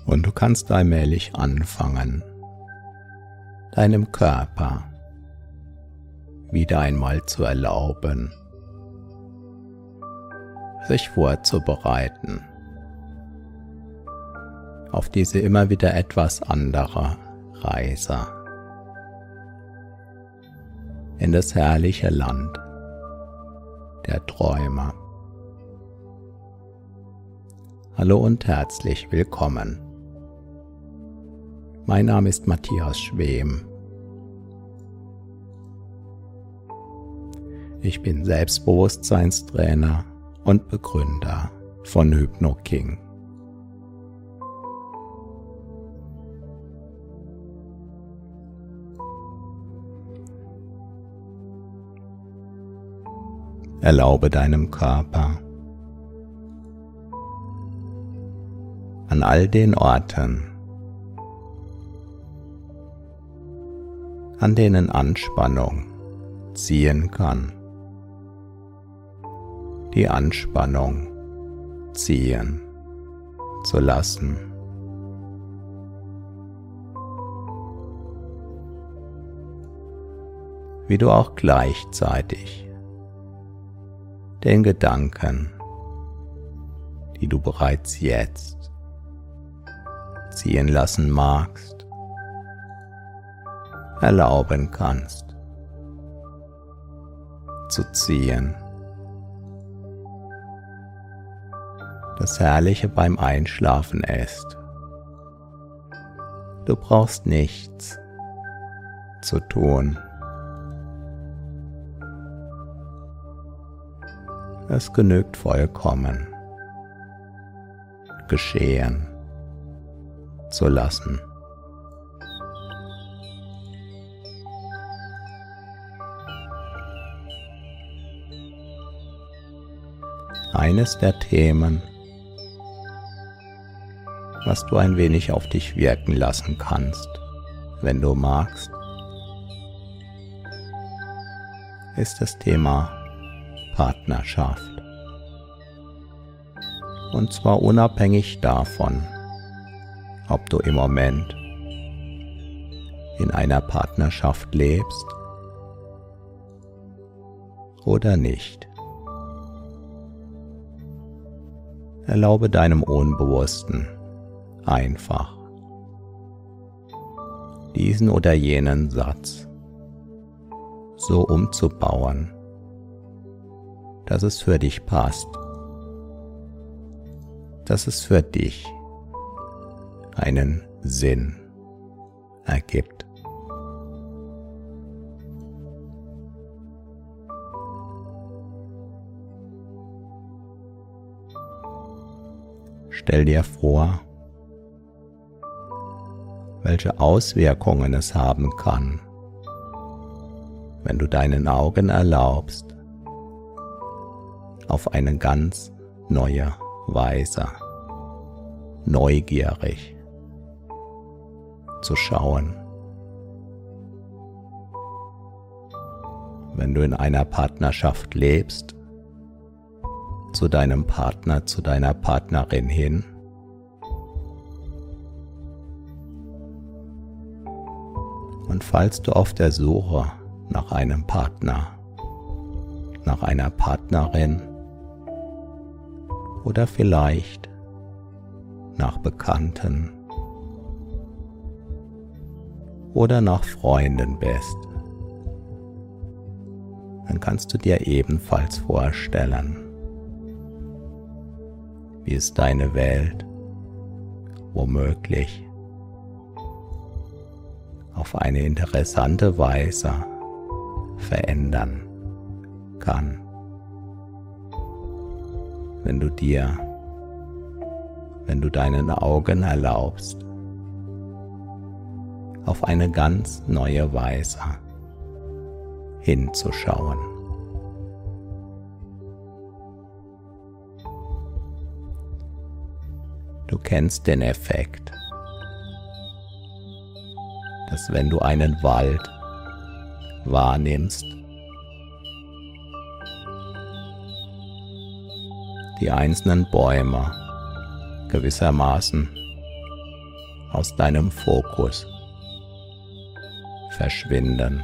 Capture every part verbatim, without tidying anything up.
Und du kannst allmählich anfangen, deinem Körper wieder einmal zu erlauben, sich vorzubereiten auf diese immer wieder etwas andere Reise in das herrliche Land der Träume. Hallo und herzlich willkommen. Mein Name ist Matthias Schwem. Ich bin Selbstbewusstseinstrainer und Begründer von HypnoKing. Erlaube deinem Körper, an all den Orten, an denen Anspannung ziehen kann, die Anspannung ziehen zu lassen. Wie du auch gleichzeitig den Gedanken, die du bereits jetzt ziehen lassen magst, erlauben kannst, zu ziehen. Das Herrliche beim Einschlafen ist, du brauchst nichts zu tun. Es genügt vollkommen, geschehen zu lassen. Eines der Themen, was du ein wenig auf dich wirken lassen kannst, wenn du magst, ist das Thema Partnerschaft. Und zwar unabhängig davon, ob du im Moment in einer Partnerschaft lebst oder nicht. Erlaube deinem Unbewussten einfach diesen oder jenen Satz so umzubauen, dass es für dich passt, dass es für dich einen Sinn ergibt. Stell dir vor, welche Auswirkungen es haben kann, wenn du deinen Augen erlaubst, auf eine ganz neue Weise, neugierig zu schauen. Wenn du in einer Partnerschaft lebst, zu deinem Partner, zu deiner Partnerin hin, und falls du auf der Suche nach einem Partner, nach einer Partnerin oder vielleicht nach Bekannten oder nach Freunden bist, dann kannst du dir ebenfalls vorstellen, wie es deine Welt womöglich auf eine interessante Weise verändern kann, wenn du dir, wenn du deinen Augen erlaubst, auf eine ganz neue Weise hinzuschauen. Du kennst den Effekt, dass wenn du einen Wald wahrnimmst, die einzelnen Bäume gewissermaßen aus deinem Fokus verschwinden.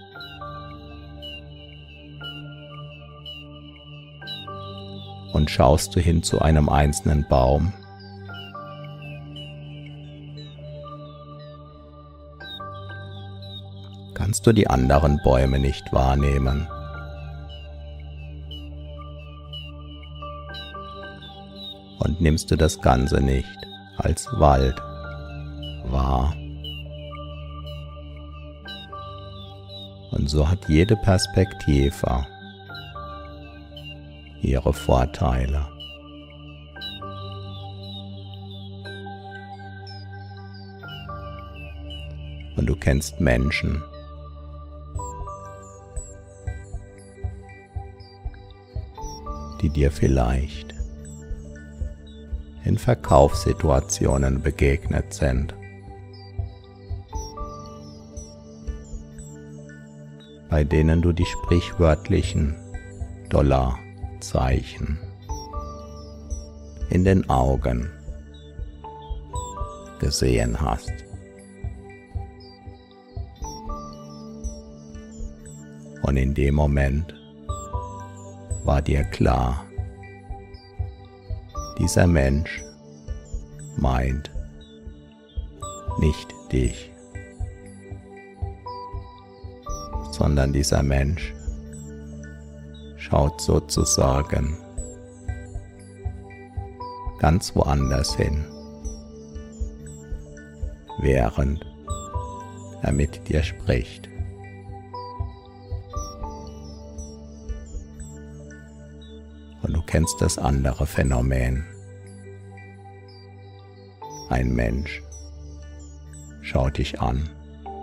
Und schaust du hin zu einem einzelnen Baum, kannst du die anderen Bäume nicht wahrnehmen. Und nimmst du das Ganze nicht als Wald wahr. Und so hat jede Perspektive ihre Vorteile. Und du kennst Menschen, die dir vielleicht in Verkaufssituationen begegnet sind, bei denen du die sprichwörtlichen Dollarzeichen in den Augen gesehen hast. Und in dem Moment war dir klar, dieser Mensch meint nicht dich, sondern dieser Mensch schaut sozusagen ganz woanders hin, während er mit dir spricht. Und du kennst das andere Phänomen. Ein Mensch schaut dich an.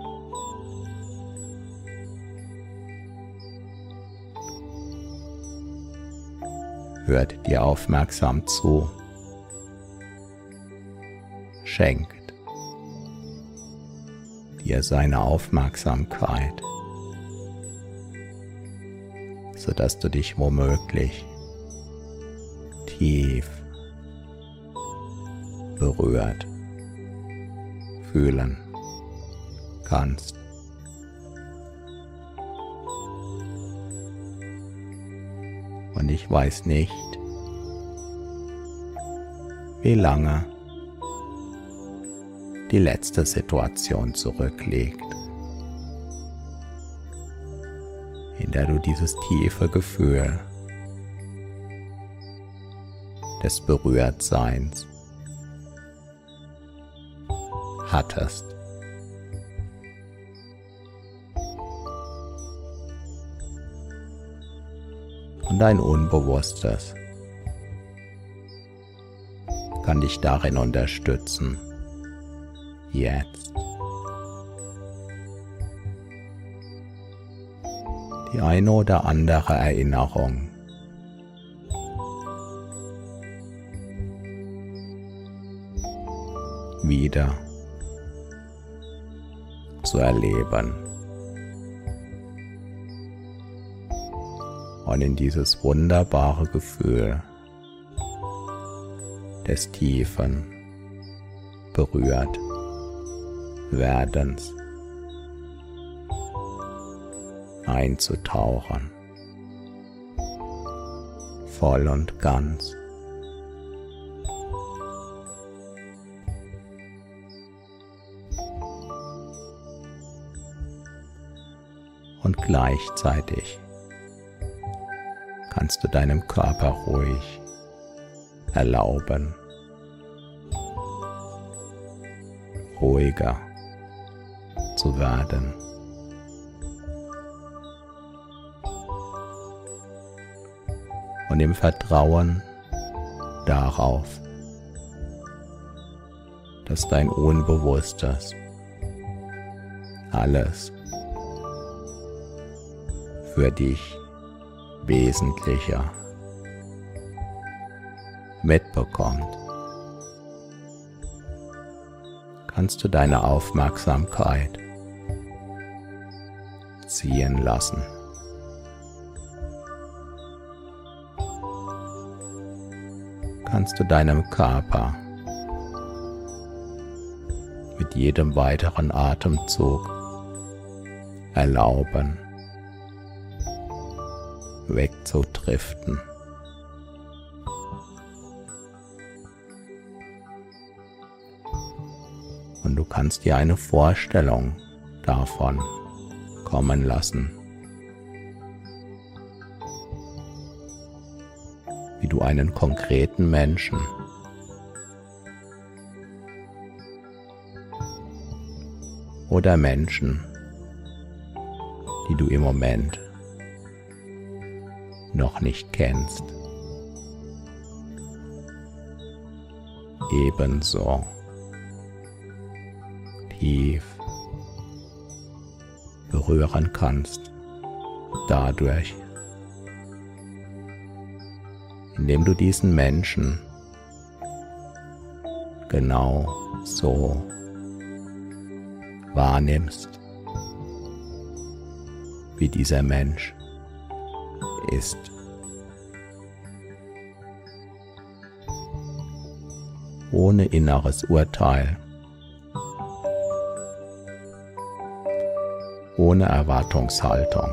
Hört dir aufmerksam zu. Schenkt dir seine Aufmerksamkeit, sodass du dich womöglich tief berührt fühlen kannst. Und ich weiß nicht, wie lange die letzte Situation zurückliegt, in der du dieses tiefe Gefühl des Berührtseins hattest. Und dein Unbewusstes kann dich darin unterstützen, jetzt die eine oder andere Erinnerung wieder zu erleben und in dieses wunderbare Gefühl des tiefen berührt Werdens einzutauchen, voll und ganz. Und gleichzeitig kannst du deinem Körper ruhig erlauben, ruhiger zu werden. Und im Vertrauen darauf, dass dein Unbewusstes alles für dich Wesentlicher mitbekommt, kannst du deine Aufmerksamkeit ziehen lassen. Kannst du deinem Körper jedem weiteren Atemzug erlauben, wegzudriften. Und du kannst dir eine Vorstellung davon kommen lassen, wie du einen konkreten Menschen oder Menschen, die du im Moment noch nicht kennst, ebenso tief berühren kannst, dadurch, indem du diesen Menschen genau so wahrnimmst, wie dieser Mensch ist. Ohne inneres Urteil, ohne Erwartungshaltung.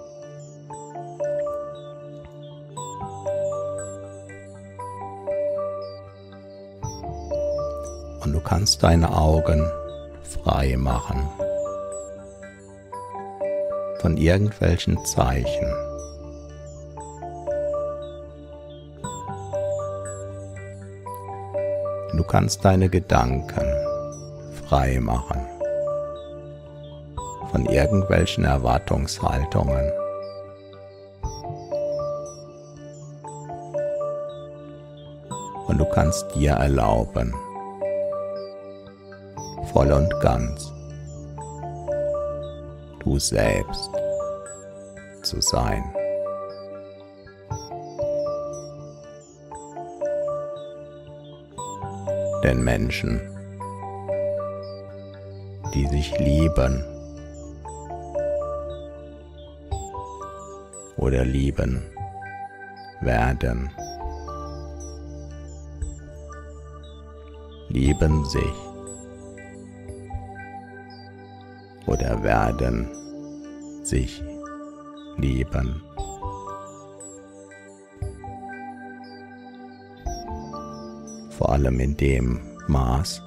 Und du kannst deine Augen frei machen von irgendwelchen Zeichen. Du kannst deine Gedanken frei machen von irgendwelchen Erwartungshaltungen. Und du kannst dir erlauben, voll und ganz du selbst zu sein. Denn Menschen, die sich lieben oder lieben werden, lieben sich oder werden sich lieben. Vor allem in dem Maß,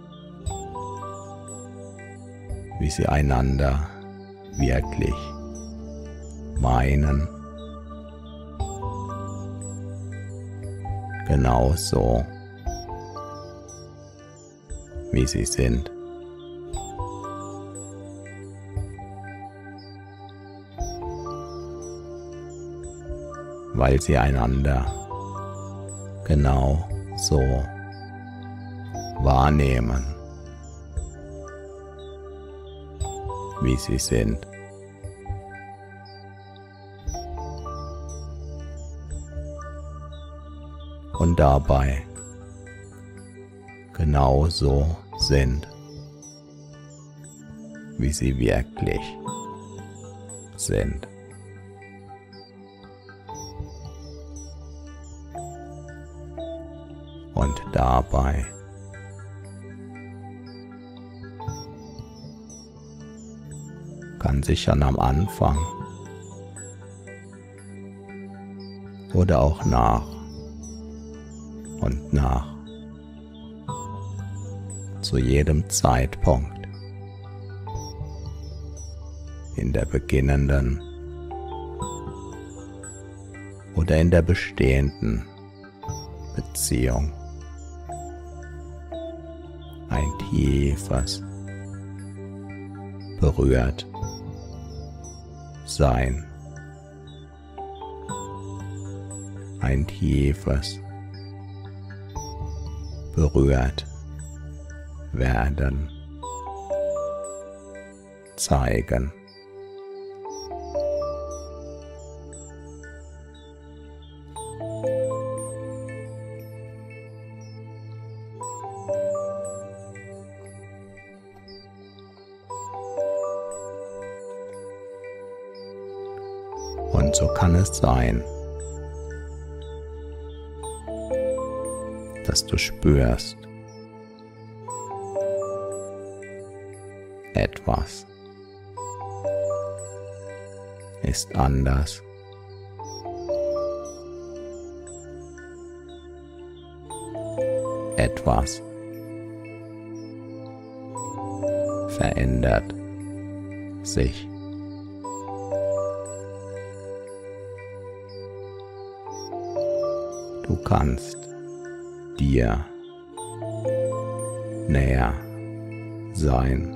wie sie einander wirklich meinen, genauso wie sie sind. Weil sie einander genau so wahrnehmen, wie sie sind. Und dabei genauso sind, wie sie wirklich sind. Und dabei kann sich schon am Anfang oder auch nach und nach zu jedem Zeitpunkt in der beginnenden oder in der bestehenden Beziehung ein tiefes berührt sein, ein tiefes berührt werden zeigen. Und so kann es sein, dass du spürst, Etwas ist anders. Etwas verändert sich. Du kannst dir näher sein.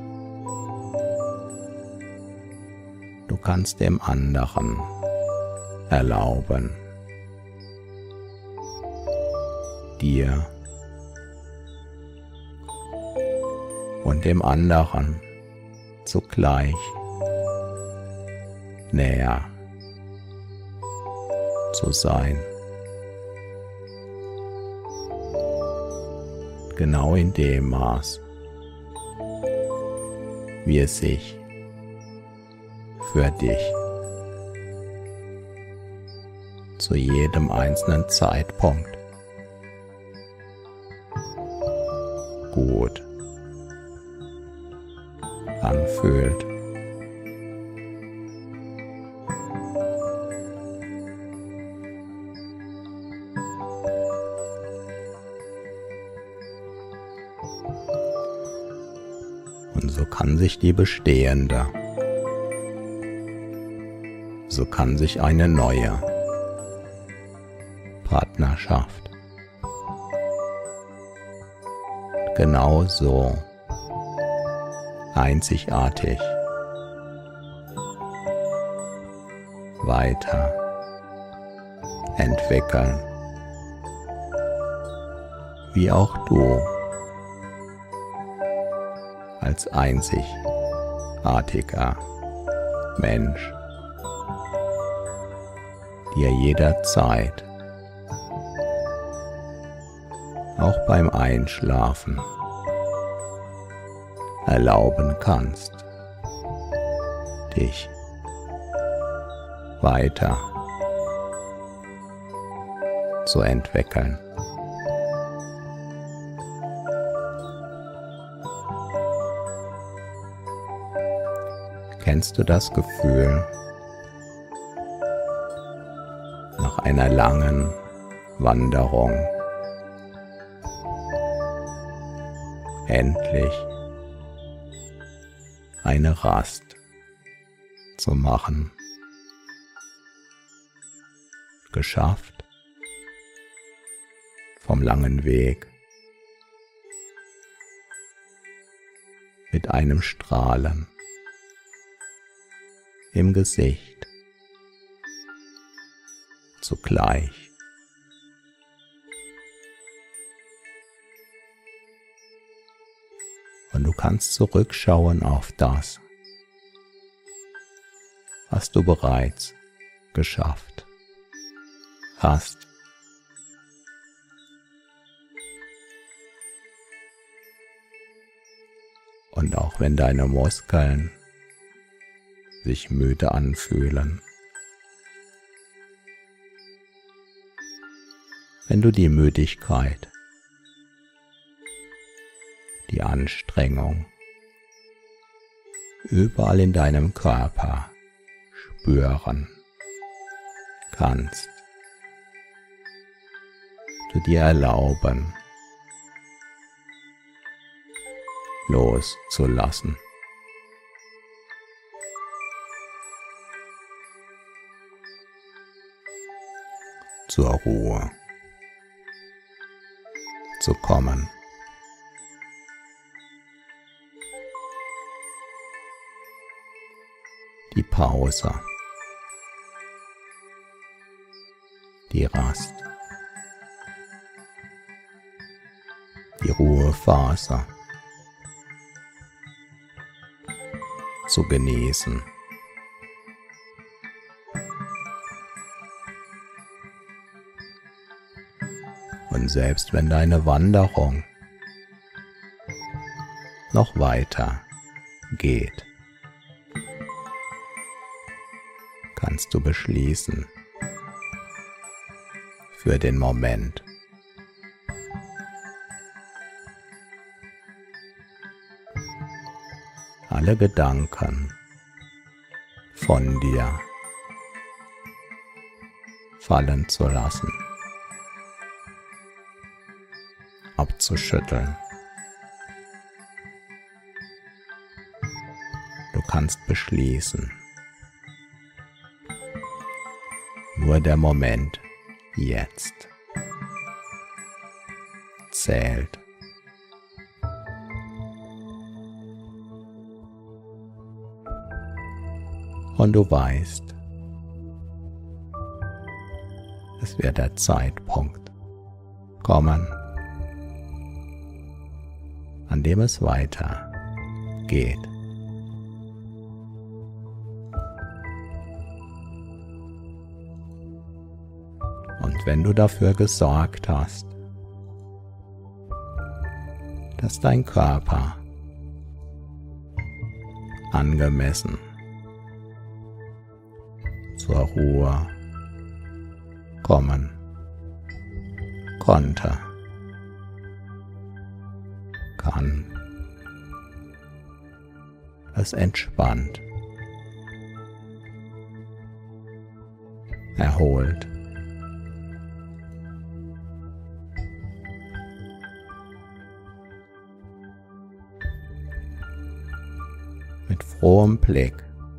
Du kannst dem anderen erlauben, dir und dem anderen zugleich näher zu sein. Genau in dem Maß, wie es sich für dich zu jedem einzelnen Zeitpunkt gut anfühlt. Und so kann sich die bestehende, so kann sich eine neue Partnerschaft genauso einzigartig weiter entwickeln, wie auch du als einzigartiger Mensch dir jederzeit, auch beim Einschlafen, erlauben kannst, dich weiter zu entwickeln. Kennst du das Gefühl, nach einer langen Wanderung endlich eine Rast zu machen? Geschafft vom langen Weg mit einem Strahlen im Gesicht zugleich. Und du kannst zurückschauen auf das, was du bereits geschafft hast. Und auch wenn deine Muskeln sich müde anfühlen, wenn du die Müdigkeit, die Anstrengung überall in deinem Körper spüren kannst, du dir erlauben, loszulassen. Zur Ruhe zu kommen. Die Pause, die Rast, die Ruhephase zu genießen. Und selbst wenn deine Wanderung noch weiter geht, kannst du beschließen, für den Moment alle Gedanken von dir fallen zu lassen, abzuschütteln. Du kannst beschließen, nur der Moment jetzt zählt. Und du weißt, es wird der Zeitpunkt kommen, an dem es weiter geht. Und wenn du dafür gesorgt hast, dass dein Körper angemessen zur Ruhe kommen konnte, kann es entspannt, erholt mit frohem Blick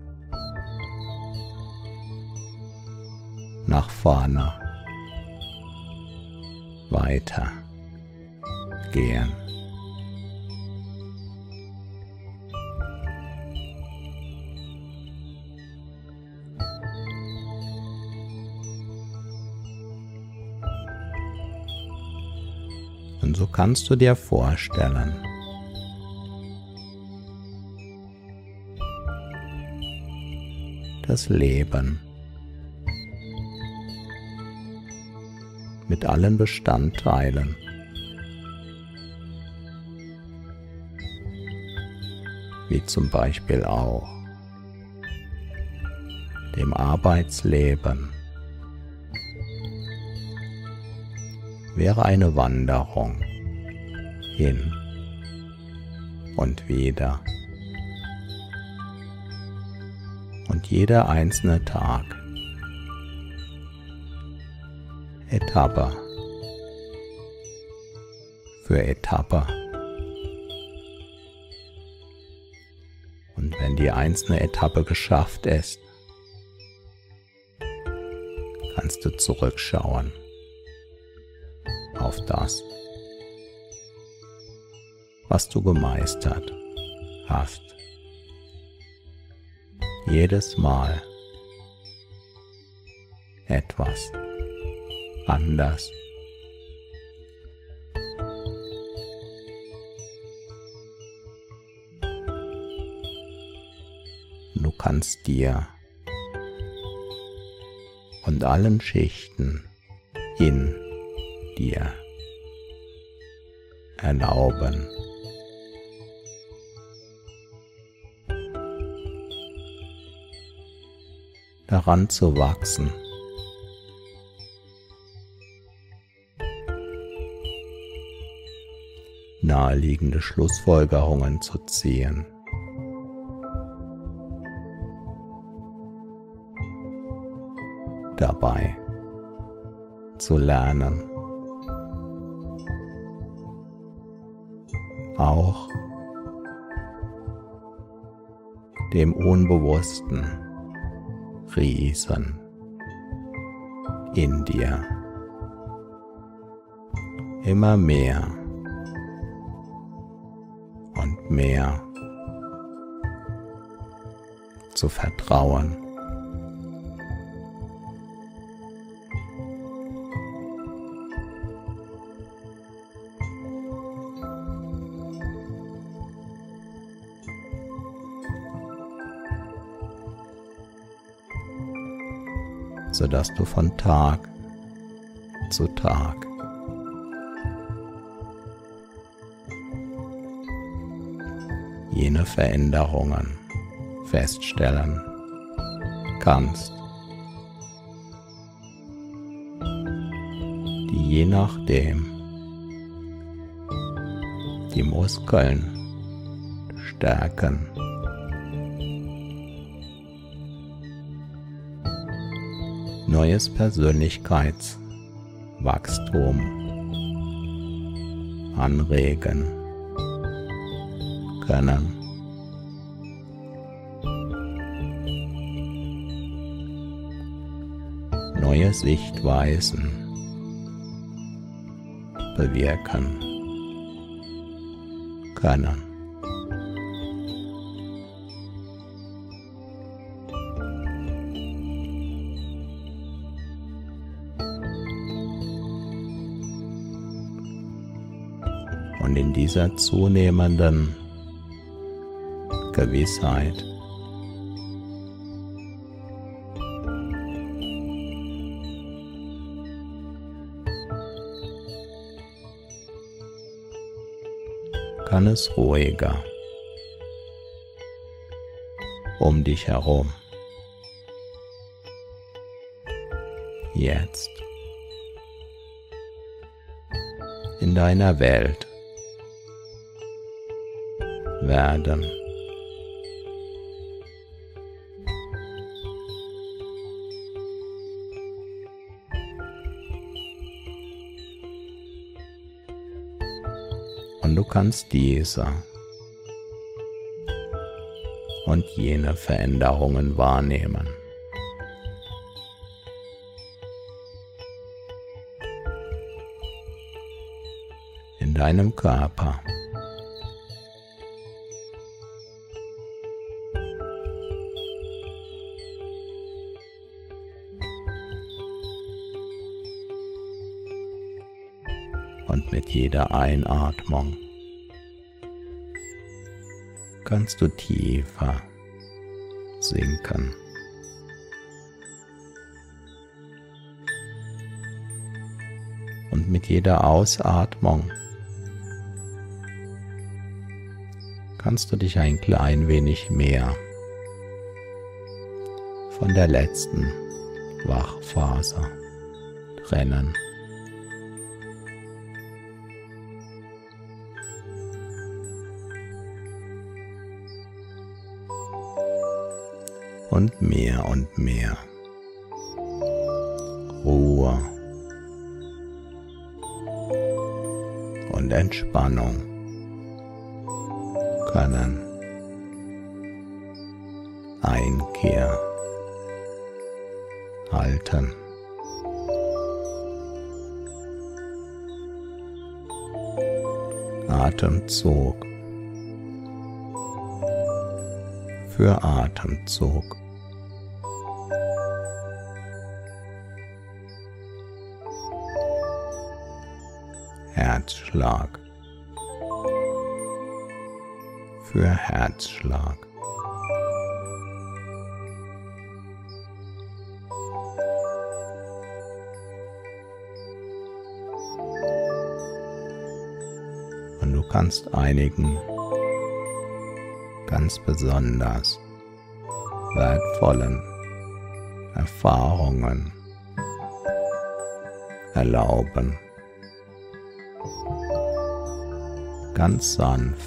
nach vorne weiter gehen. Und so kannst du dir vorstellen, das Leben mit allen Bestandteilen wie zum Beispiel auch dem Arbeitsleben wäre eine Wanderung hin und wieder. Und jeder einzelne Tag, Etappe für Etappe. Und wenn die einzelne Etappe geschafft ist, kannst du zurückschauen auf das, was du gemeistert hast. Jedes Mal etwas anders. Du kannst dir und allen Schichten in dir erlauben, daran zu wachsen, naheliegende Schlussfolgerungen zu ziehen, dabei zu lernen, auch dem unbewussten Riesen in dir immer mehr und mehr zu vertrauen. Sodass du von Tag zu Tag jene Veränderungen feststellen kannst, die je nachdem die Muskeln stärken neues Persönlichkeitswachstum anregen können. Neue Sichtweisen bewirken können. Und in dieser zunehmenden Gewissheit kann es ruhiger um dich herum. Jetzt in deiner Welt werden. Und du kannst diese und jene Veränderungen wahrnehmen. In deinem Körper. Und mit jeder Einatmung kannst du tiefer sinken. Und mit jeder Ausatmung kannst du dich ein klein wenig mehr von der letzten Wachphase trennen. Und mehr und mehr Ruhe und Entspannung können Einkehr halten. Atemzug für Atemzug. Herzschlag für Herzschlag. Und du kannst einigen ganz besonders wertvollen Erfahrungen erlauben, ganz sanft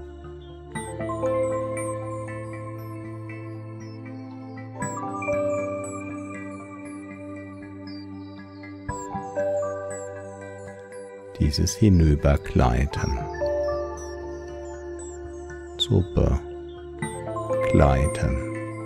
dieses Hinübergleiten zu begleiten.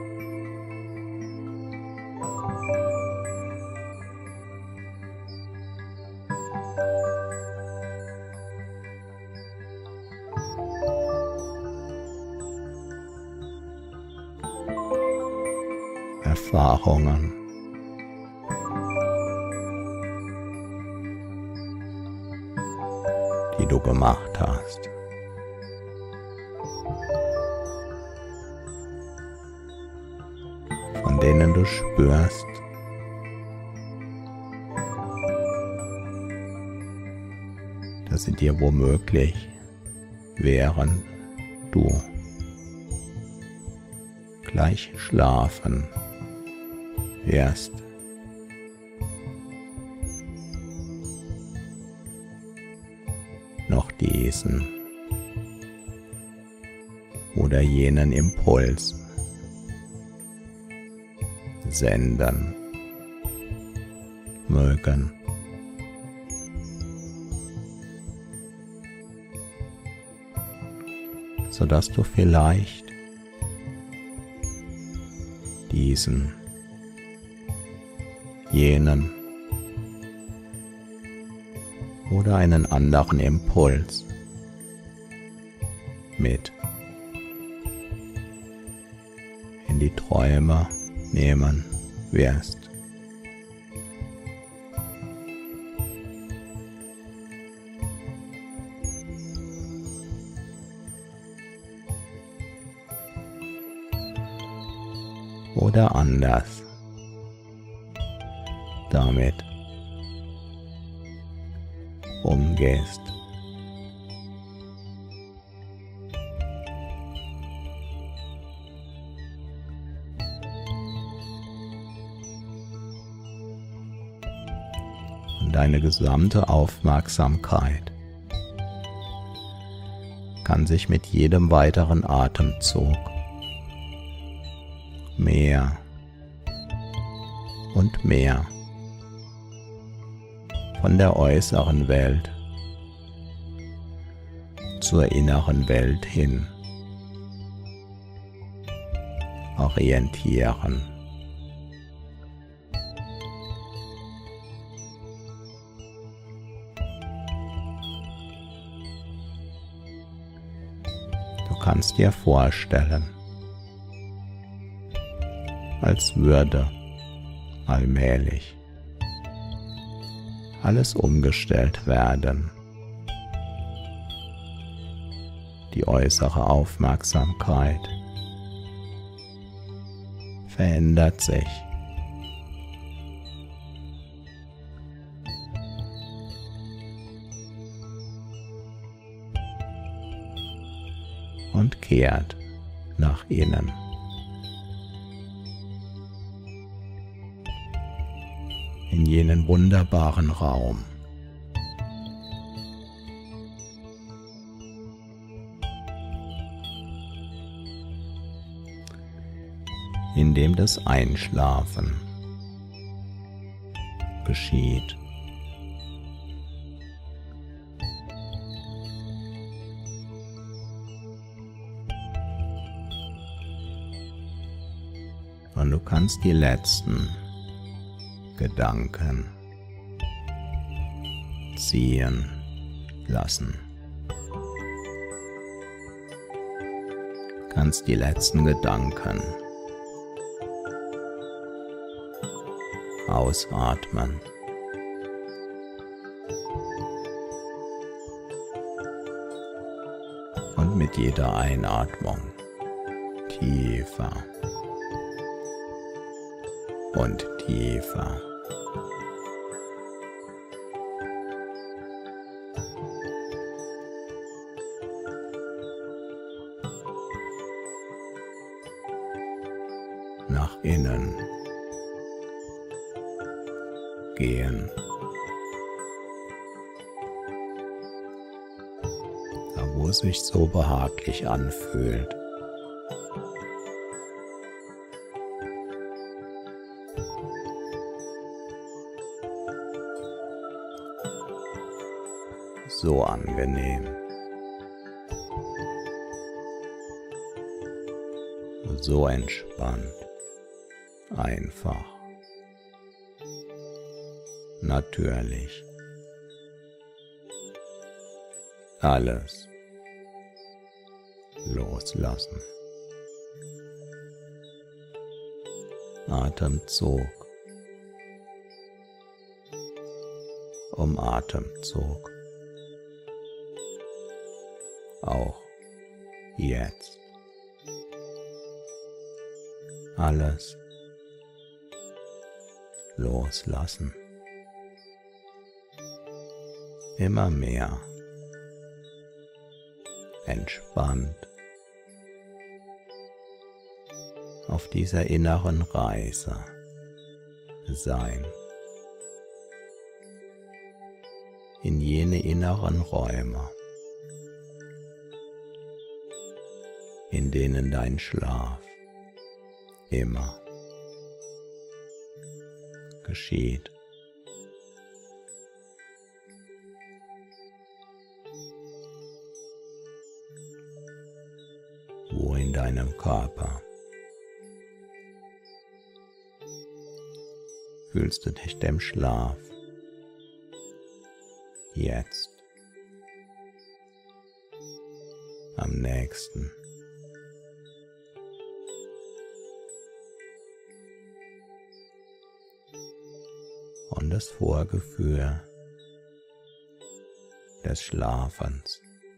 Erfahrungen die du gemacht hast. Von denen du spürst, dass sie dir womöglich, während du gleich schlafen wirst, noch diesen oder jenen Impuls senden mögen. Sodass du vielleicht diesen, jenen oder einen anderen Impuls mit in die Träume nehmen wirst. Oder anders damit umgehst. Und deine gesamte Aufmerksamkeit kann sich mit jedem weiteren Atemzug mehr und mehr von der äußeren Welt zur inneren Welt hin orientieren. Du kannst dir vorstellen, als würde allmählich alles umgestellt werden. Die äußere Aufmerksamkeit verändert sich. Und kehrt nach innen. In jenen wunderbaren Raum, in dem das Einschlafen geschieht. Und du kannst die letzten Gedanken ziehen lassen. Kannst die letzten Gedanken ausatmen. Und mit jeder Einatmung tiefer und tiefer. Nach innen gehen. Da wo es sich so behaglich anfühlt. So angenehm. So entspannt. Einfach. Natürlich. Alles loslassen. Atemzug um Atemzug. Auch jetzt. Alles loslassen. Immer mehr entspannt auf dieser inneren Reise sein. In jene inneren Räume, in denen dein Schlaf immer geschieht. Körper. Fühlst du dich dem Schlaf jetzt am nächsten? Und das Vorgefühl des Schlafens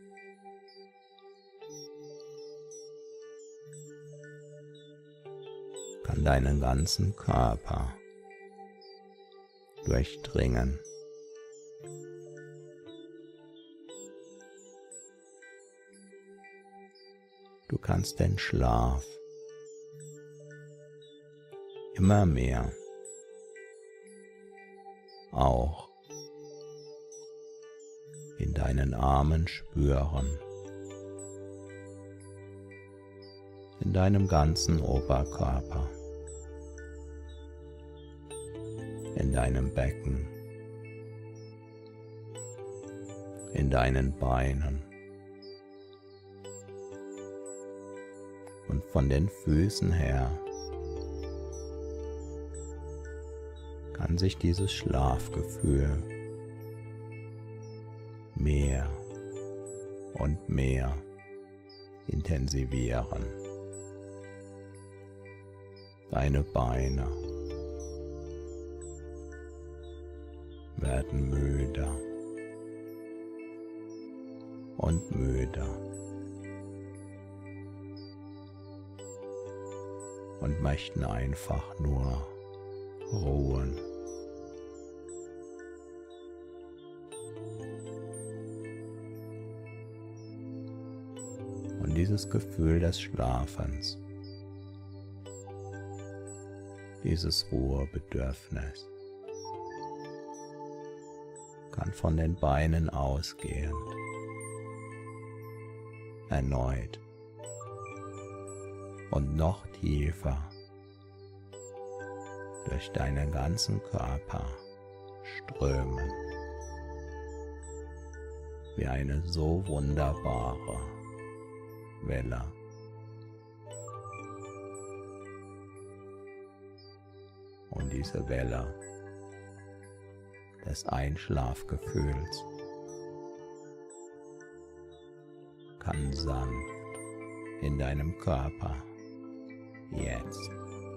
kann deinen ganzen Körper durchdringen. Du kannst den Schlaf immer mehr auch in deinen Armen spüren, in deinem ganzen Oberkörper, in deinem Becken, in deinen Beinen und von den Füßen her kann sich dieses Schlafgefühl mehr und mehr intensivieren. Deine Beine werden müder und müder und möchten einfach nur ruhen. Und dieses Gefühl des Schlafens, dieses Ruhebedürfnis, kann von den Beinen ausgehend erneut und noch tiefer durch deinen ganzen Körper strömen, wie eine so wunderbare Welle. Und diese Welle des Einschlafgefühls kann sanft in deinem Körper jetzt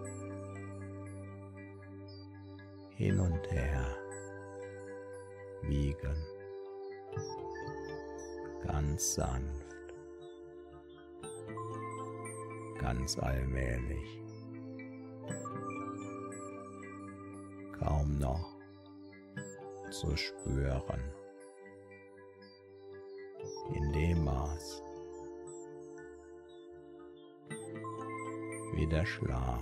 hin und her wiegen, ganz sanft, ganz allmählich, kaum noch zu spüren, in dem Maß, wie der Schlaf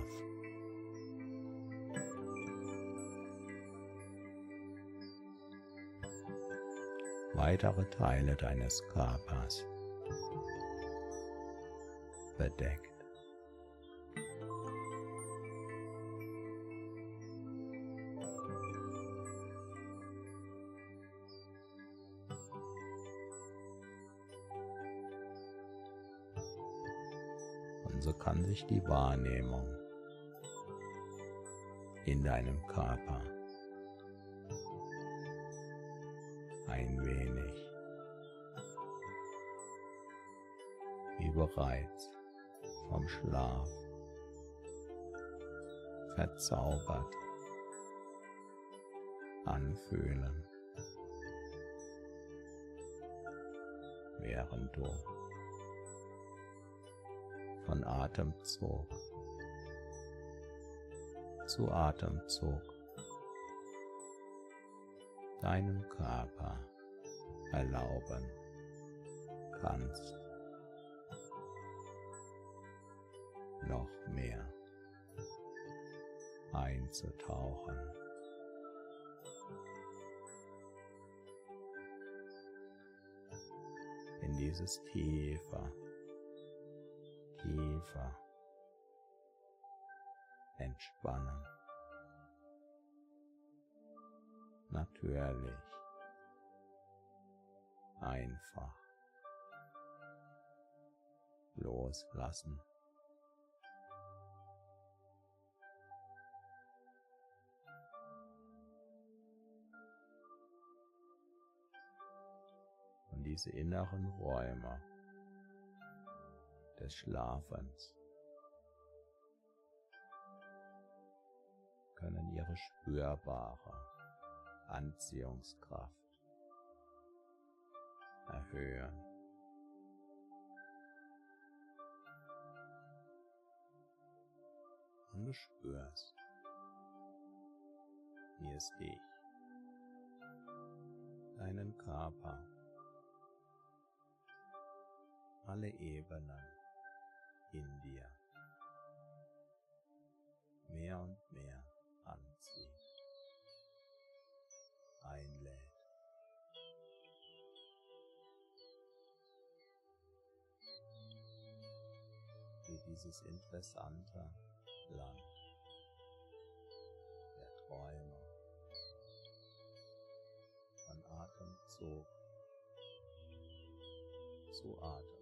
weitere Teile deines Körpers bedeckt. Und so kann sich die Wahrnehmung in deinem Körper ein wenig wie bereits vom Schlaf verzaubert anfühlen, während du von Atemzug zu Atemzug deinem Körper erlauben kannst, noch mehr einzutauchen. In dieses tiefer, tiefer Entspannen. Natürlich, einfach loslassen diese inneren Räume des Schlafens können ihre spürbare Anziehungskraft erhöhen. Und du spürst, wie es dich, deinen Körper, alle Ebenen in dir mehr und mehr anzieht, einlädt. Wie dieses interessante Land der Träume von Atemzug zu Atemzug